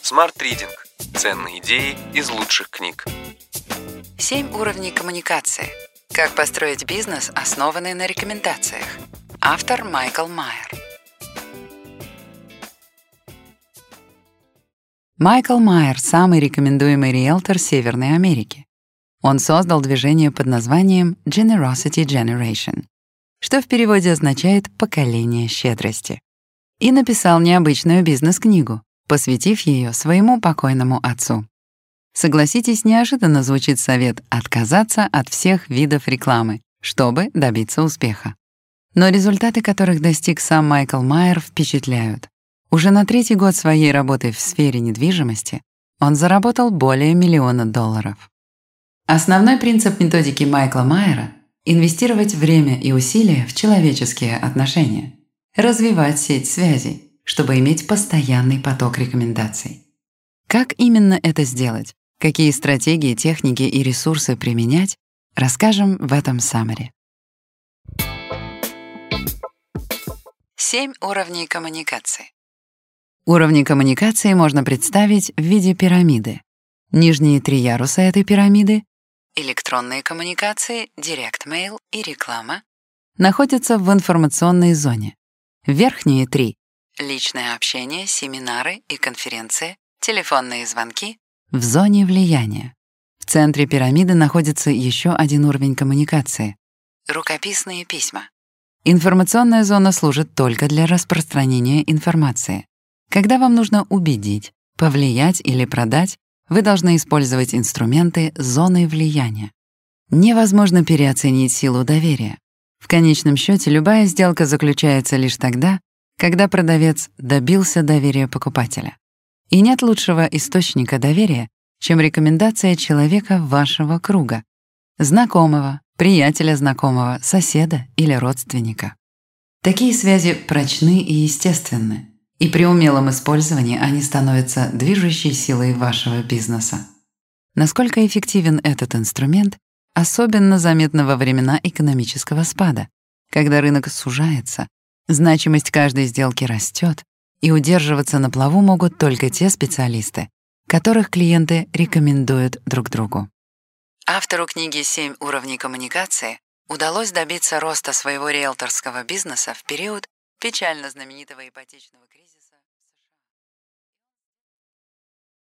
Smart Reading. Ценные идеи из лучших книг. 7 уровней коммуникации. Как построить бизнес, основанный на рекомендациях. Автор Майкл Майер. Майкл Майер — самый рекомендуемый риэлтор Северной Америки. Он создал движение под названием Generosity Generation, что в переводе означает «поколение щедрости». И написал необычную бизнес-книгу, посвятив ее своему покойному отцу. Согласитесь, неожиданно звучит совет отказаться от всех видов рекламы, чтобы добиться успеха. Но результаты, которых достиг сам Майкл Майер, впечатляют. Уже на 3-й год своей работы в сфере недвижимости он заработал более $1 миллиона. Основной принцип методики Майкла Майера — инвестировать время и усилия в человеческие отношения, развивать сеть связей, чтобы иметь постоянный поток рекомендаций. Как именно это сделать? Какие стратегии, техники и ресурсы применять, расскажем в этом саммари. 7 уровней коммуникации. Уровни коммуникации можно представить в виде пирамиды. Нижние 3 яруса этой пирамиды — электронные коммуникации, директ-мейл и реклама — находятся в информационной зоне. Верхние 3 — личное общение, семинары и конференции, телефонные звонки — в зоне влияния. В центре пирамиды находится еще один уровень коммуникации — рукописные письма. Информационная зона служит только для распространения информации. Когда вам нужно убедить, повлиять или продать, вы должны использовать инструменты зоны влияния. Невозможно переоценить силу доверия. В конечном счете любая сделка заключается лишь тогда, когда продавец добился доверия покупателя. И нет лучшего источника доверия, чем рекомендация человека вашего круга — знакомого, приятеля знакомого, соседа или родственника. Такие связи прочны и естественны, и при умелом использовании они становятся движущей силой вашего бизнеса. Насколько эффективен этот инструмент, особенно заметно во времена экономического спада, когда рынок сужается, значимость каждой сделки растет, и удерживаться на плаву могут только те специалисты, которых клиенты рекомендуют друг другу. Автору книги «7 уровней коммуникации» удалось добиться роста своего риэлторского бизнеса в период печально знаменитого ипотечного кризиса.